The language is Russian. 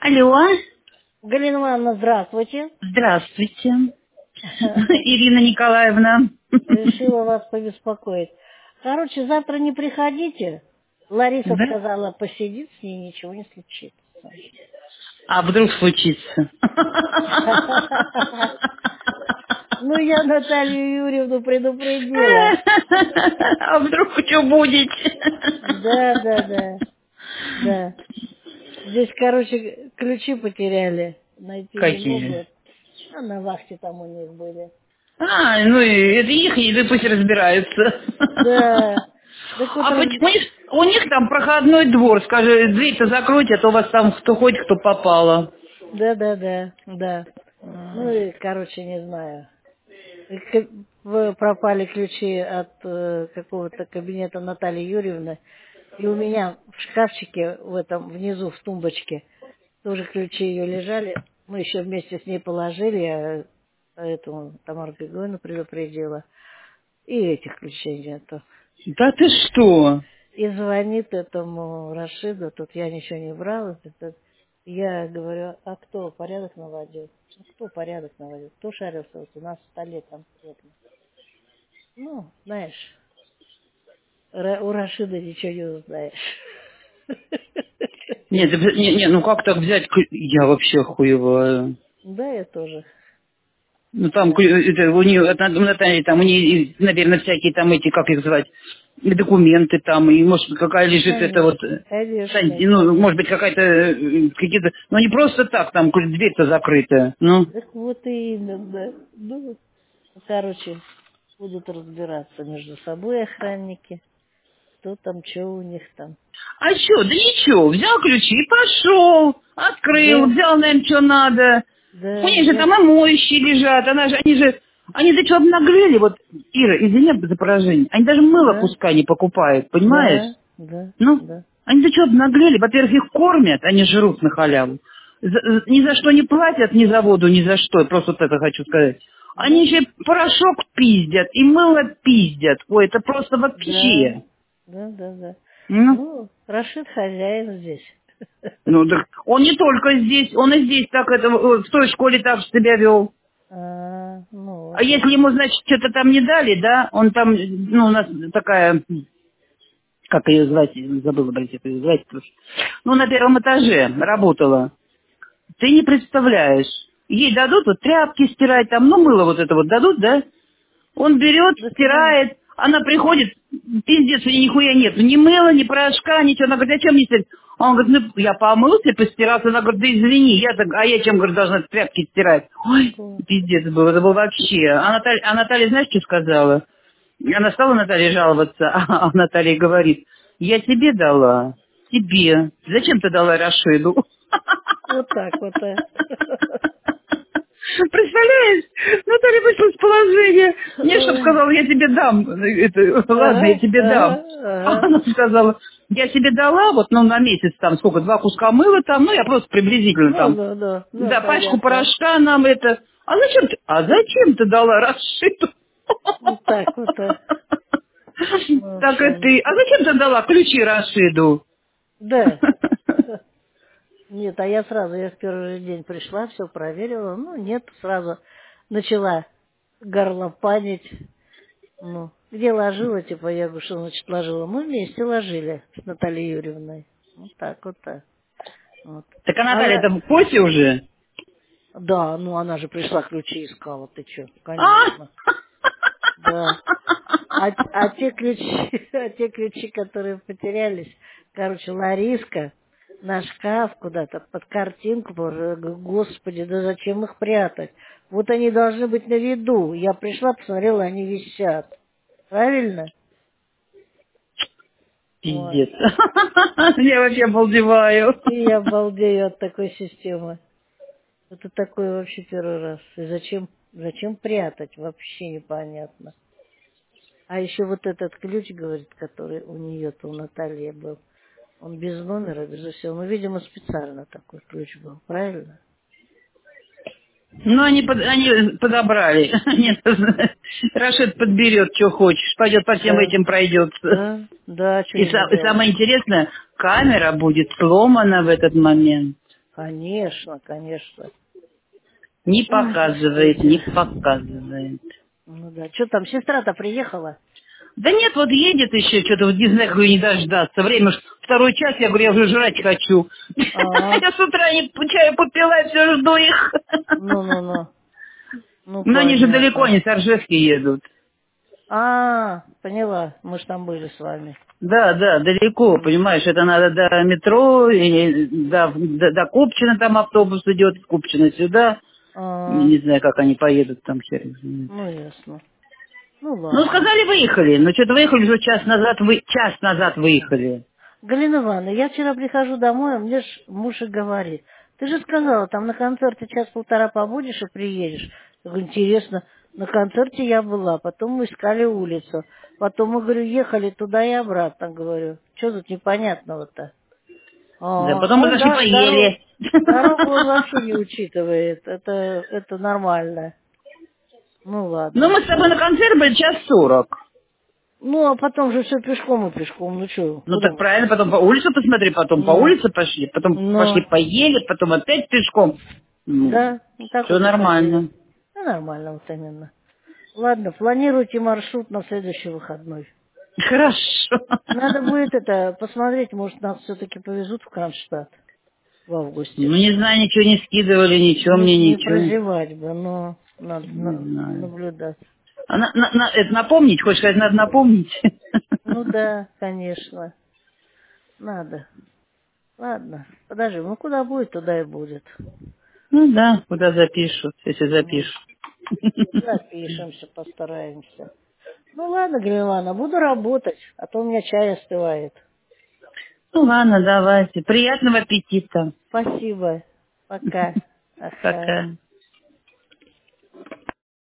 Алло, Галина Ивановна, здравствуйте. здравствуйте, Ирина Николаевна. Решила вас побеспокоить. Короче, завтра не приходите. Лариса Да? сказала, посидит с ней, ничего не случится. А вдруг случится? Ну, я Наталью Юрьевну предупредила. А вдруг что будет? Да, да, да, да. Здесь, короче, ключи потеряли. Найти не Какие? могут. А на вахте там у них были. А, ну и это их, и да пусть разбираются. Да. Так вот, А почему у них там проходной двор, скажи, дверь-то закройте, а то у вас там кто ходит, кто попало. да, да, да, да. Ну и, короче, не знаю. Пропали ключи от какого-то кабинета Натальи Юрьевны. И у меня в шкафчике в этом внизу, в тумбочке, тоже ключи ее лежали. Мы еще вместе с ней положили, я этому Тамару Григорьевну предупредила. И этих ключей нету. Да ты что? И звонит этому Рашиду, тут я ничего не брала. Я говорю, а кто порядок наводил? А кто порядок наводил? Кто шарился вот у нас в столе конкретно? Ну, знаешь, у Рашида ничего не узнаешь. Нет, ну как так взять? Я вообще охуеваю. Да, я тоже. Ну там Да. это, у нее, Наталья, там у нее, наверное, всякие там эти, как их звать, документы там, и может какая лежит это вот, Конечно, конечно, ну, может быть конечно. какая-то, какие-то, ну не просто так, там дверь-то закрыта, ну. Так вот и именно. Ну, короче, будут разбираться между собой охранники. Кто там, что у них там. А что, да ничего, взял ключи и пошел, открыл, Да, взял, наверное, что надо. У да, них же я... там и моющие лежат, они до чего обнаглели, вот, Ира, извини за поражение, они даже мыло Да, куска не покупают, понимаешь? да, да, Ну, да, они до чего обнаглели? Во-первых, их кормят, они жрут на халяву. Ни за что не платят, ни за воду, ни за что. Я просто вот это хочу сказать. Они да, еще и порошок пиздят, и мыло пиздят. Ой, это просто да, вообще. да, да, да. Ну, Ну, Рашид хозяин здесь. ну, так он не только здесь, он и здесь так это, в той школе так себя вел. Ну А вот, если ему, значит, что-то там не дали, да, он там, ну, у нас такая, как ее звать, забыла, блядь, как ее звать. Ну, на первом этаже работала. Ты не представляешь. Ей дадут вот тряпки стирать, там, ну, мыло вот это вот дадут, да? Он берет, так ну, стирает, она приходит, пиздец, у нее нихуя нет. Ни мыла, ни порошка, ничего. Она говорит, а чем мне стирать? Он говорит, ну, я помылся, постирался. Она говорит, да извини, а я чем, говорит, должна тряпки стирать? Ой, такого. пиздец был, это было вообще. А Наталья, знаешь, что сказала? Она стала Наталье жаловаться, а Наталья говорит, я тебе дала, тебе. Зачем ты дала Рашиду? Вот так вот, а. Представляешь? Наталья вышла из положения. Мне что сказала, я тебе дам. Ладно, я Ага, тебе ага, дам. А ага. она сказала, я тебе дала, вот, ну, на месяц там, сколько, 2 куска мыла там, ну, я просто приблизительно Ну, там. ну, ну, ну, Да, пачку понятно. порошка нам это. А зачем ты дала Рашиду? Вот так вот, а. В Так и общем, ты. А зачем ты дала ключи Рашиду? да. Нет, а я в первый же день пришла, все проверила. Ну, нет, сразу начала горлопанить. Ну, где ложила, типа, я говорю, что значит ложила? Мы вместе ложили с Натальей Юрьевной. Вот так вот так. Вот. Так а Наталья Она, это в косе уже? да, ну она же пришла ключи искала, ты чё, А? конечно. Да. А те ключи, а те ключи, которые потерялись, короче, Лариска на шкаф куда-то под картинку, господи, да зачем их прятать? Вот они должны быть на виду. Я пришла, посмотрела, они висят. Правильно? Вот. Пиздец. Я вообще обалдеваю. И я балдею от такой системы. Это такое вообще первый раз. И зачем прятать? Вообще непонятно. А еще вот этот ключ, говорит, который у нее-то, у Натальи был, он без номера, без всего. Ну, видимо, специально такой ключ был, правильно? Ну, они подобрали. Нет, Рашид подберет, что хочешь. Пойдет по всем Да, этим пройдется. да, да, что И ему самое делать? интересное, камера будет сломана в этот момент. Конечно, конечно. Не Ой, показывает, не Господи. показывает. Ну да. Что там, сестра-то приехала? Да нет, вот едет еще, что-то вот не знаю, как ее не дождаться. Время ж 2 час, я говорю, я уже жрать хочу. А, Я с утра не чаю попила, все жду их. ну-ну-ну. Ну, Но они же далеко, понятно. они с Оржевки едут. А, поняла. Мы ж там были с вами. Да, да, далеко, М. понимаешь, это надо до метро, или до Купчино там автобус идет, с Купчино сюда. А, Не знаю, как они поедут там, хер их знает. ну, ясно. Ну, Ну, ладно. сказали, выехали, но что-то выехали уже час назад выехали. Галина Ивановна, я вчера прихожу домой, а мне ж муж и говорит, ты же сказала, там на концерте час-полтора побудешь и приедешь. Я говорю, интересно, на концерте я была, потом мы искали улицу, потом мы, говорю, ехали туда и обратно, говорю. Что тут непонятного-то? Да, А потом мы он зашли поели. дорогу он вообще не учитывает, это нормально. Ну Ну, ладно. мы с тобой на концерт были 1:40. Ну, а потом же все пешком и пешком, ну что, Ну, куда так мы? правильно, потом по улице посмотри, потом по Ну, улице пошли, потом пошли ну. поели, потом опять пешком. Ну, Да, вот так все вот и ходили. нормально. Ну, нормально вот именно. Ладно, планируйте маршрут на следующий выходной. Хорошо. Надо будет это посмотреть, может, нас все-таки повезут в Кронштадт в Ну, августе. не знаю, ничего не скидывали, ничего мне, Не ничего. прозевать бы, но надо Не знаю. наблюдать. А это напомнить, хочешь сказать, надо напомнить? Ну да, конечно, надо. Ладно, подожди, ну куда будет, туда и будет. Ну да, куда запишут, если Ну, запишут. запишемся, постараемся. Ну ладно, Галина, буду работать, а то у меня чай остывает. Ну ладно, давайте. Приятного аппетита. Спасибо. Пока. Ага. Пока.